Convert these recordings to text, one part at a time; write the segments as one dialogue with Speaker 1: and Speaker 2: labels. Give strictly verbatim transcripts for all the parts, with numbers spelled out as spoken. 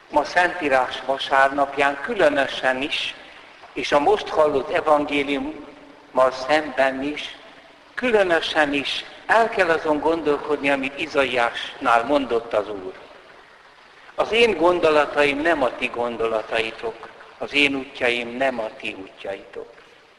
Speaker 1: ma Szentírás vasárnapján különösen is, és a most hallott evangéliummal szemben is, különösen is el kell azon gondolkodni, amit Izaiásnál mondott az Úr. Az én gondolataim nem a ti gondolataitok, az én útjaim nem a ti útjaitok.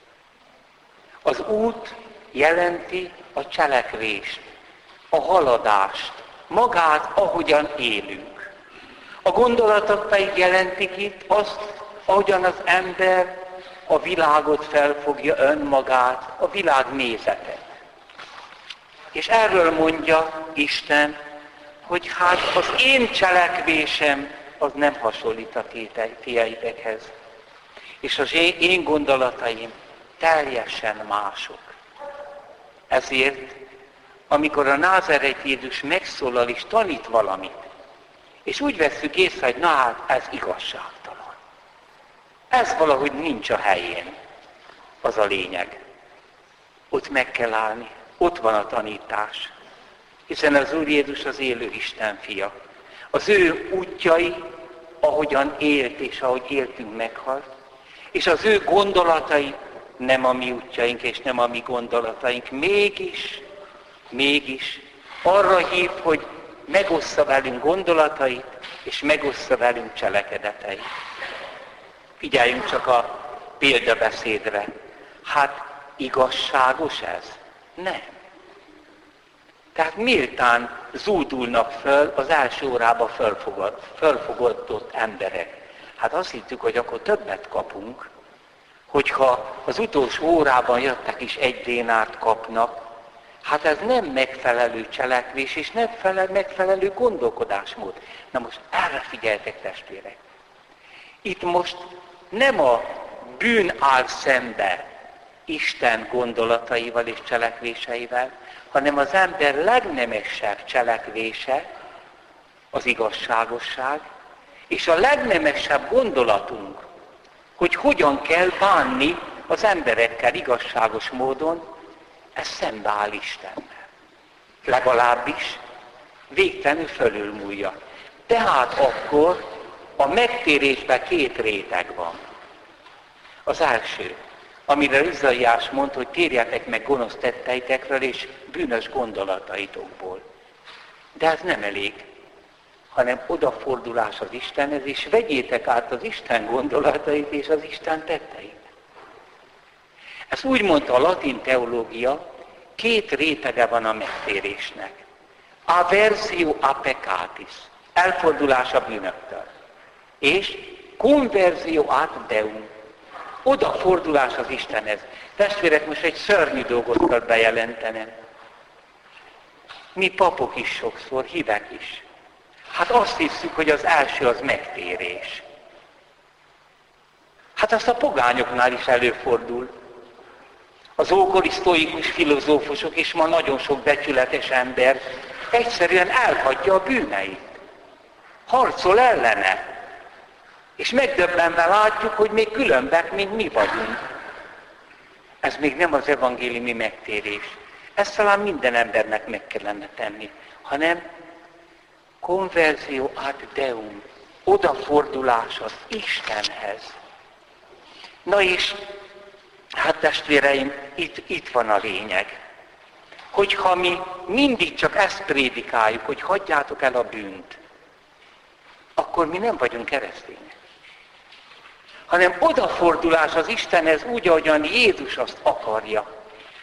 Speaker 1: Az út jelenti a cselekvést, a haladást, magát, ahogyan élünk. A gondolatok pedig jelentik itt azt, ahogyan az ember a világot felfogja, önmagát, a világ nézetet. És erről mondja Isten, hogy hát az én cselekvésem az nem hasonlít a tieitekhez. És az én gondolataim teljesen mások. Ezért, amikor a názáreti Jézus megszólal és tanít valamit, és úgy vesszük észre, hogy na hát ez igazságtalan. Ez valahogy nincs a helyén. Az a lényeg. Ott meg kell állni. Ott van a tanítás. Hiszen az Úr Jézus az élő Isten fia. Az ő útjai, ahogyan élt és ahogy éltünk, meghalt. És az ő gondolatai nem a mi útjaink és nem a mi gondolataink. Mégis, mégis arra hív, hogy megossza velünk gondolatait, és megossza velünk cselekedeteit. Figyeljünk csak a példabeszédre. Hát igazságos ez? Nem. Tehát méltán zúdulnak föl az első órában fölfogadott emberek. Hát azt hittük, hogy akkor többet kapunk, hogyha az utolsó órában jöttek is egy dénárt kapnak. Hát ez nem megfelelő cselekvés, és nem felel, megfelelő gondolkodásmód. Na most erre figyeltek, testvérek. Itt most nem a bűn áll szembe Isten gondolataival és cselekvéseivel, hanem az ember legnemesebb cselekvése az igazságosság, és a legnemesebb gondolatunk, hogy hogyan kell bánni az emberekkel igazságos módon, ez szembeáll Istennel. Legalábbis végtelenül fölülmúlja. Tehát akkor a megtérésben két réteg van. Az első, amire Izaiás mondta, hogy térjetek meg gonosz tetteitekről és bűnös gondolataitokból. De ez nem elég, hanem odafordulás az Istenhez, és vegyétek át az Isten gondolatait és az Isten tetteit. Ez úgy mondta a latin teológia, két rétege van a megtérésnek. Aversio a peccatis, elfordulás a bűnöktől. És conversio ad Deum, odafordulás az Istenhez. Testvérek, most egy szörnyű dolgot kell bejelentenem. Mi papok is sokszor, hívek is. Hát azt hiszük, hogy az első az megtérés. Hát azt a pogányoknál is előfordul. Az ókori sztoikus filozófusok, és ma nagyon sok becsületes ember egyszerűen elhagyja a bűneit. Harcol ellene. És megdöbbenve látjuk, hogy még különbek, mint mi vagyunk. Ez még nem az evangéliumi megtérés. Ezt talán minden embernek meg kellene tenni, hanem conversio ad Deum, odafordulás az Istenhez. Na és, hát testvéreim, itt, itt van a lényeg. Hogyha mi mindig csak ezt prédikáljuk, hogy hagyjátok el a bűnt, akkor mi nem vagyunk keresztények. Hanem odafordulás az Istenhez úgy, ahogyan Jézus azt akarja.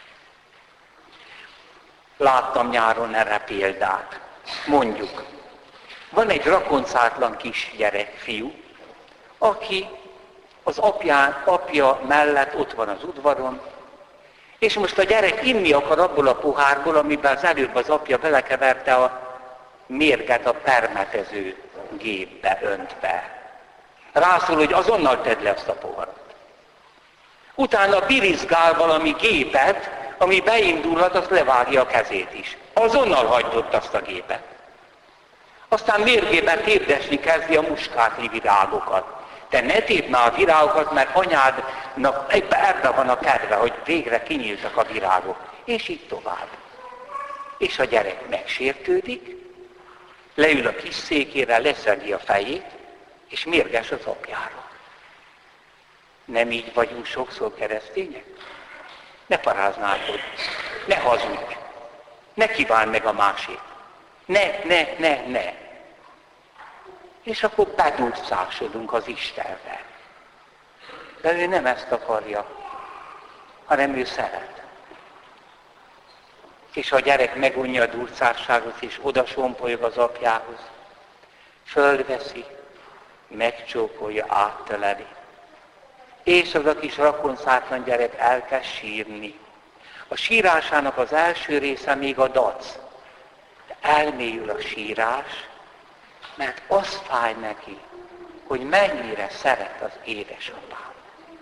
Speaker 1: Láttam nyáron erre példát. Mondjuk, van egy rakoncátlan kis gyerek, fiú, aki az apján, apja mellett ott van az udvaron, és most a gyerek inni akar abból a pohárból, amiben az előbb az apja belekeverte a mérget a permetező gépbe, önt be. Rászól, hogy azonnal tedd le azt a poharat. Utána birizgál valami gépet, ami beindulhat, azt levágja a kezét is. Azonnal hagyd azt a gépet. Aztán mérgében térdesni kezdi a muskáti virágokat. Te ne tépd már a virágokat, mert anyádnak ebben van a kedve, hogy végre kinyíltak a virágok. És így tovább. És a gyerek megsértődik, leül a kis székére, leszegi a fejét, és mérges az apjára. Nem így vagyunk sokszor keresztények? Ne paráználkodj, ne hazudj, ne kívánd meg a másik. Ne, ne, ne, ne. És akkor bedurcásodunk az Istenre. De ő nem ezt akarja, hanem ő szeret. És ha a gyerek megunja a durcásságot, és odasompolyog az apjához, fölveszi, megcsókolja, áttöleli. És az a kis rakonszátlan gyerek elkezd sírni. A sírásának az első része még a dac. De elmélyül a sírás, mert az fáj neki, hogy mennyire szeret az édesapám.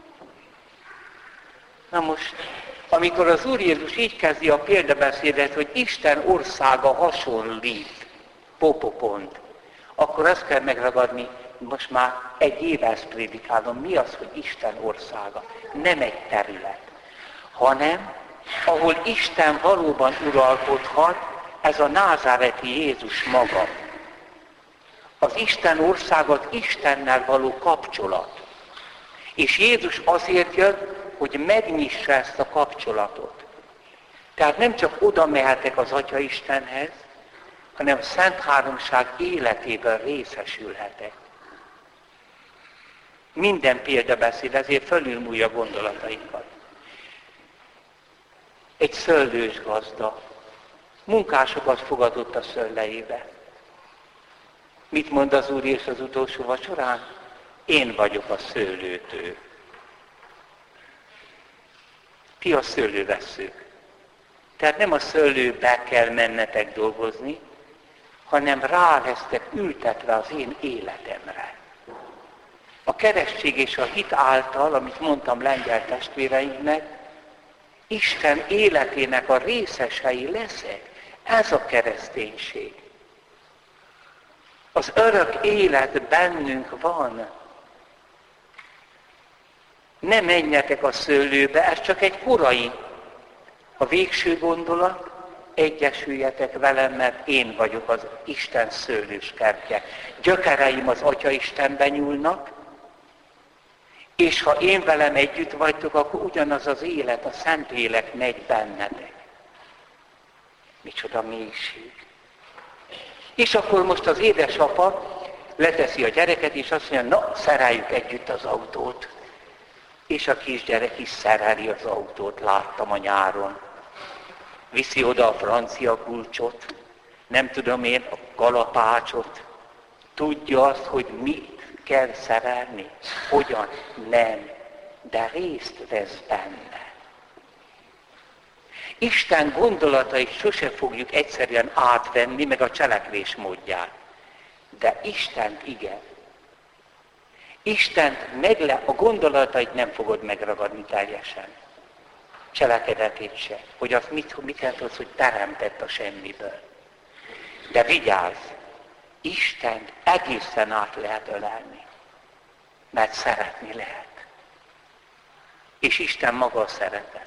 Speaker 1: Na most, amikor az Úr Jézus így kezdi a példabeszédet, hogy Isten országa hasonlít, popopont, akkor azt kell megragadni, most már egy éve ezt prédikálom, mi az, hogy Isten országa? Nem egy terület, hanem ahol Isten valóban uralkodhat, ez a názáreti Jézus maga. Az Isten országot Istennel való kapcsolat. És Jézus azért jött, hogy megnyissa ezt a kapcsolatot. Tehát nem csak oda mehetek az Atya Istenhez, hanem a Szent Háromság életében részesülhetek. Minden példabeszéd, ezért fölülmúlja gondolatainkat. Egy szőlős gazda munkásokat fogadott a szőlejébe. Mit mond az Úr Jézus az utolsó vacsorán? Én vagyok a szőlőtő. Ti a szőlővesszők. Tehát nem a szőlőbe kell mennetek dolgozni, hanem rá lesztek ültetve az én életemre. A keresztség és a hit által, amit mondtam lengyel testvéreinknek, Isten életének a részesei leszek. Ez a kereszténység. Az örök élet bennünk van. Ne menjetek a szőlőbe, ez csak egy korai. A végső gondolat, egyesüljetek velem, mert én vagyok az Isten szőlőskertje. Gyökereim az Atya Istenben nyúlnak, és ha én velem együtt vagytok, akkor ugyanaz az élet, a Szentlélek megy bennetek. Micsoda mélység. És akkor most az édesapa leteszi a gyereket, és azt mondja, na, szereljük együtt az autót. És a kisgyerek is szereli az autót, láttam a nyáron. Viszi oda a francia kulcsot, nem tudom én, a kalapácsot. Tudja azt, hogy mit kell szerelni, hogyan nem, de részt vesz benne. Isten gondolatait sose fogjuk egyszerűen átvenni, meg a cselekvés módját. De Istent igen. Istent megle, a gondolatait nem fogod megragadni teljesen. Cselekedetét se. Hogy azt mit, mit jelent az, hogy teremtett a semmiből. De vigyázz! Istent egészen át lehet ölelni. Mert szeretni lehet. És Isten maga a szeretet.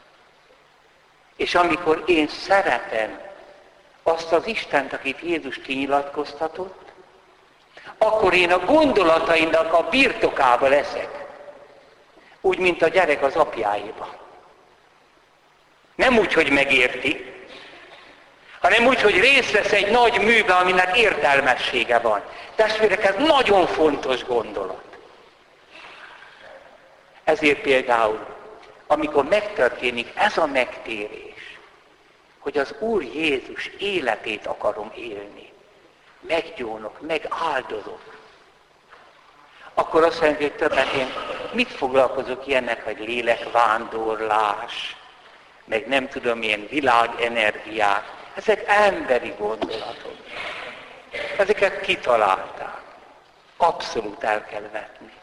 Speaker 1: És amikor én szeretem azt az Istent, akit Jézus kinyilatkoztatott, akkor én a gondolataimnak a birtokába leszek. Úgy, mint a gyerek az apjáéba. Nem úgy, hogy megérti, hanem úgy, hogy részt vesz egy nagy műbe, aminek értelmessége van. Testvérek, ez nagyon fontos gondolat. Ezért például, amikor megtörténik ez a megtérés, hogy az Úr Jézus életét akarom élni, meggyónok, megáldozok, akkor azt mondja, hogy többet én mit foglalkozok ilyennek, hogy lélekvándorlás, meg nem tudom, ilyen világenergiák. Ezek emberi gondolatok. Ezeket kitalálták. Abszolút el kell vetni.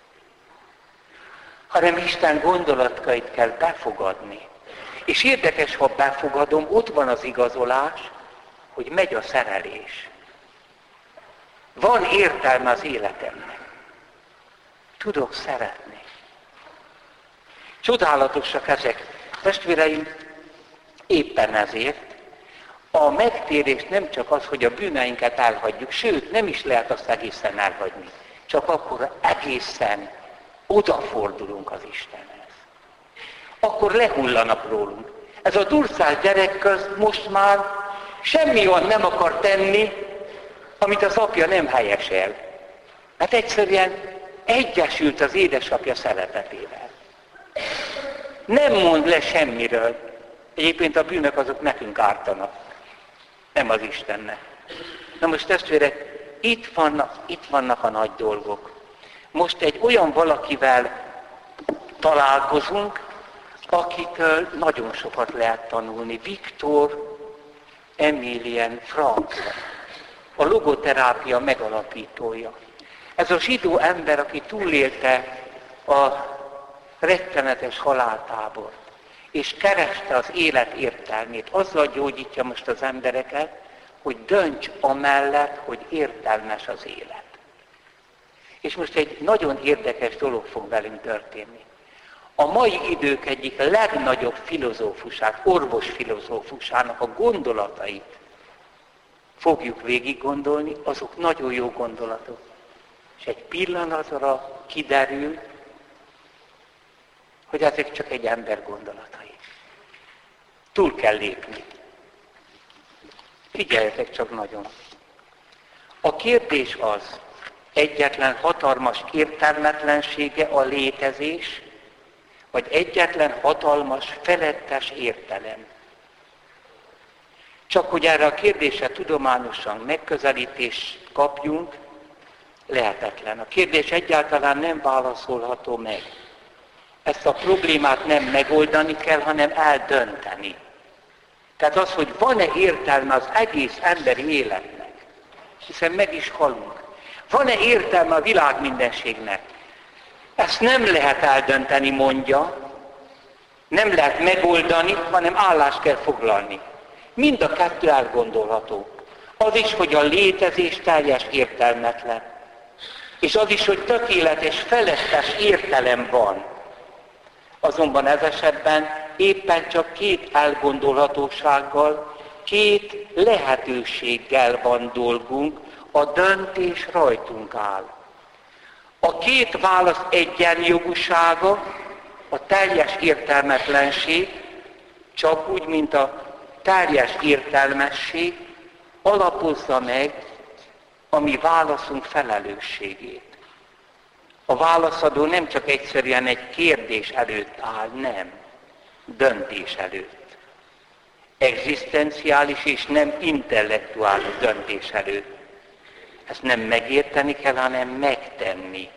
Speaker 1: Hanem Isten gondolatkait kell befogadni. És érdekes, ha befogadom, ott van az igazolás, hogy megy a szerelés. Van értelme az életemnek. Tudok szeretni. Csodálatosak ezek. Testvéreim, éppen ezért a megtérés nem csak az, hogy a bűneinket elhagyjuk, sőt, nem is lehet azt egészen elhagyni. csak akkor egészen odafordulunk az Istenhez. Akkor lehullanak rólunk. Ez a durcás gyerek köz most már semmi olyan nem akar tenni, amit az apja nem helyesel. Hát egyszerűen egyesült az édesapja szeretetével. Nem mond le semmiről. Egyébként a bűnök azok nekünk ártanak, nem az Istennek. Na most testvérek, itt vannak, itt vannak a nagy dolgok. Most egy olyan valakivel találkozunk, akitől nagyon sokat lehet tanulni. Viktor Emilien Frankl, a logoterápia megalapítója. Ez a zsidó ember, aki túlélte a rettenetes haláltábort, és kereste az élet értelmét. Azzal gyógyítja most az embereket, hogy dönts amellett, hogy értelmes az élet. És most egy nagyon érdekes dolog fog velünk történni. A mai idők egyik legnagyobb filozófusát, orvosfilozófusának a gondolatait fogjuk végig gondolni, azok nagyon jó gondolatok. És egy pillanatra kiderül, hogy ezek csak egy ember gondolatai. Túl kell lépni. Figyeljetek csak nagyon. A kérdés az, egyetlen hatalmas értelmetlensége a létezés, vagy egyetlen hatalmas, felettes értelem. Csak hogy erre a kérdésre tudományosan megközelítést kapjunk, lehetetlen. A kérdés egyáltalán nem válaszolható meg. Ezt a problémát nem megoldani kell, hanem eldönteni. Tehát az, hogy van-e értelme az egész emberi életnek, hiszen meg is halunk. Van-e értelme a világ mindenségnek? Ezt nem lehet eldönteni, mondja. Nem lehet megoldani, hanem állást kell foglalni. Mind a kettő elgondolható. Az is, hogy a létezés teljes értelmetlen. És az is, hogy tökéletes, felettes értelem van. Azonban ez esetben éppen csak két elgondolhatósággal, két lehetőséggel van dolgunk, a döntés rajtunk áll. A két válasz egyenjogúsága, a teljes értelmetlenség, csak úgy, mint a teljes értelmesség alapozza meg a mi válaszunk felelősségét. A válaszadó nem csak egyszerűen egy kérdés előtt áll, nem, döntés előtt. Egzisztenciális és nem intellektuális döntés előtt. Ezt nem megérteni kell, hanem megtenni.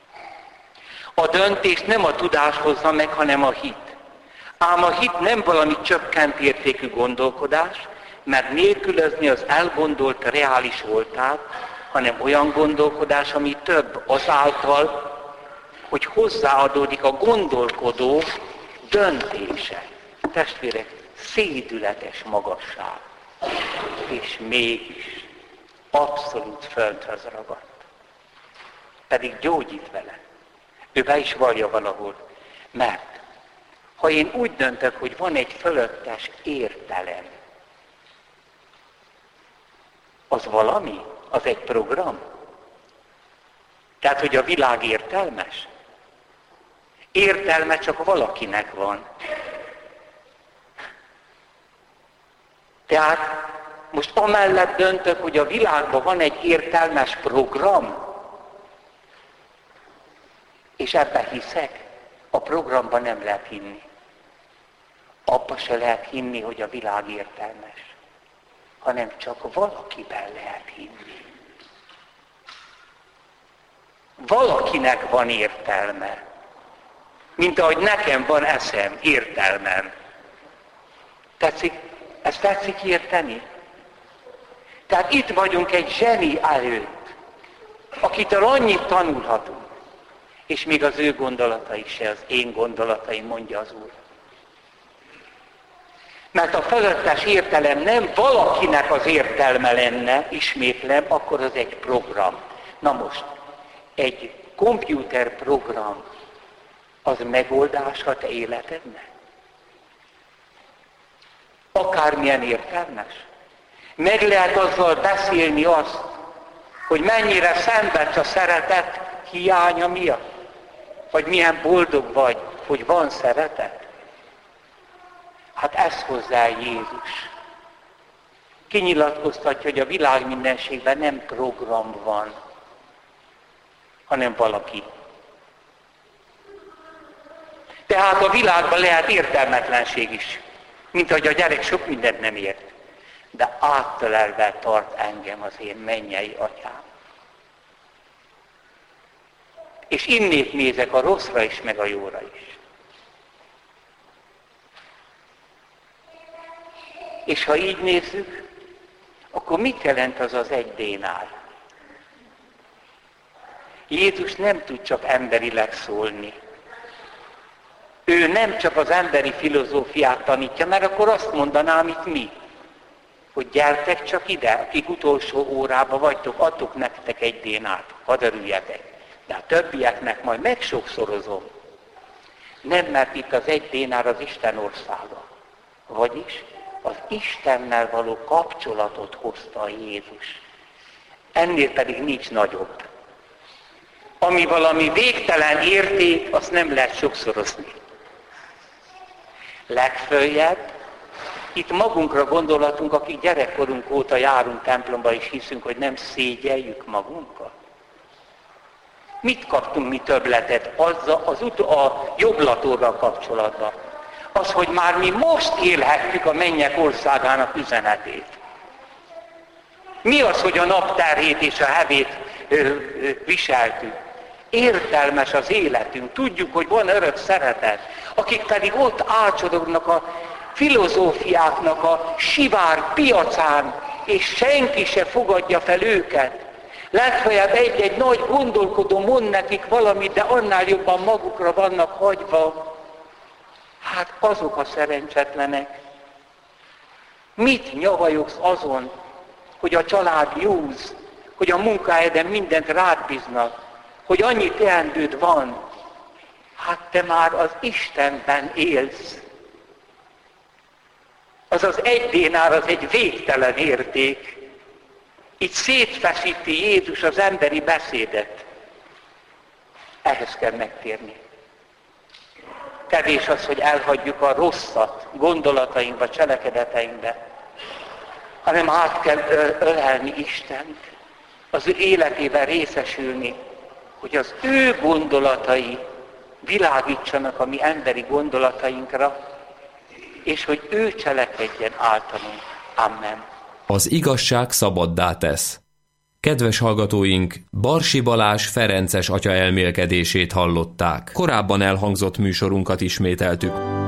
Speaker 1: A döntést nem a tudás hozza meg, hanem a hit. Ám a hit nem valami csökkent értékű gondolkodás, mert nélkülözni az elgondolt reális voltát, hanem olyan gondolkodás, ami több azáltal, hogy hozzáadódik a gondolkodó döntése. Testvérek, szédületes magasság. És mégis abszolút földhöz ragadt. Pedig gyógyít vele. Ő be is vallja valahol. Mert ha én úgy döntök, hogy van egy fölöttes értelem, az valami? Az egy program? Tehát, hogy a világ értelmes? Értelme csak valakinek van. Tehát most amellett döntök, hogy a világban van egy értelmes program, és ebben hiszek, a programban nem lehet hinni. Abba se lehet hinni, hogy a világ értelmes, hanem csak valakiben lehet hinni. Valakinek van értelme, mint ahogy nekem van eszem, értelmem. Tetszik? Ezt tetszik érteni? Tehát itt vagyunk egy zseni előtt, akitől annyit tanulhatunk, és még az ő gondolatai se az én gondolataim, mondja az Úr. Mert a fölöttes értelem nem valakinek az értelme lenne, ismétlem, akkor az egy program. Na most, egy komputerprogram, az megoldás a te életednek? Akármilyen értelmes. Meg lehet azzal beszélni azt, hogy mennyire szenvedsz a szeretet hiánya miatt? Vagy milyen boldog vagy, hogy van szeretet? Hát ez hozzá Jézus. Kinyilatkoztatja, hogy a világ mindenségben nem program van, hanem valaki. Tehát a világban lehet értelmetlenség is, mint ahogy a gyerek sok mindent nem ért. De áttelelve tart engem az én mennyei atyám. És innét nézek a rosszra is, meg a jóra is. És ha így nézzük, akkor mit jelent az az egy dénár? Jézus nem tud csak emberileg szólni. Ő nem csak az emberi filozófiát tanítja, mert akkor azt mondaná, amit mi. Hogy gyertek csak ide, akik utolsó órában vagytok, adtok nektek egy dénárt, hadd örüljetek. De a többieknek majd megsokszorozom. Nem, mert itt az egy dénár az Isten országa. Vagyis az Istennel való kapcsolatot hozta a Jézus. Ennél pedig nincs nagyobb. Ami valami végtelen érték, azt nem lehet sokszorozni. Legföljebb, itt magunkra gondolatunk, akik gyerekkorunk óta járunk templomba, és hiszünk, hogy nem szégyeljük magunkat. Mit kaptunk mi többletet azzal, az ut- a jobblatorral kapcsolatban? Az, hogy már mi most élhettük a mennyek országának üzenetét. Mi az, hogy a napterhét és a hevét ö, ö, viseltük? Értelmes az életünk, tudjuk, hogy van örök szeretet, akik pedig ott álcsorognak a filozófiáknak a sivár piacán, és senki se fogadja fel őket. Legfeljebb egy-egy nagy gondolkodó mond nekik valamit, de annál jobban magukra vannak hagyva. Hát azok a szerencsetlenek. Mit nyavajogsz azon, hogy a család józ, hogy a munkahelyeden mindent rád bíznak, hogy annyi teendőd van? Hát te már az Istenben élsz. Az az egy dénár, az egy végtelen érték. Itt szétfeszíti Jézus az emberi beszédet. Ehhez kell megtérni. Kevés az, hogy elhagyjuk a rosszat gondolatainkba, cselekedeteinkbe, hanem át kell ölelni Istent, az ő életében részesülni, hogy az ő gondolatai világítsanak a mi emberi gondolatainkra, és hogy ő cselekedjen általunk. Amen.
Speaker 2: Az igazság szabaddá tesz. Kedves hallgatóink, Barsi Balázs ferences atya elmélkedését hallották. Korábban elhangzott műsorunkat ismételtük.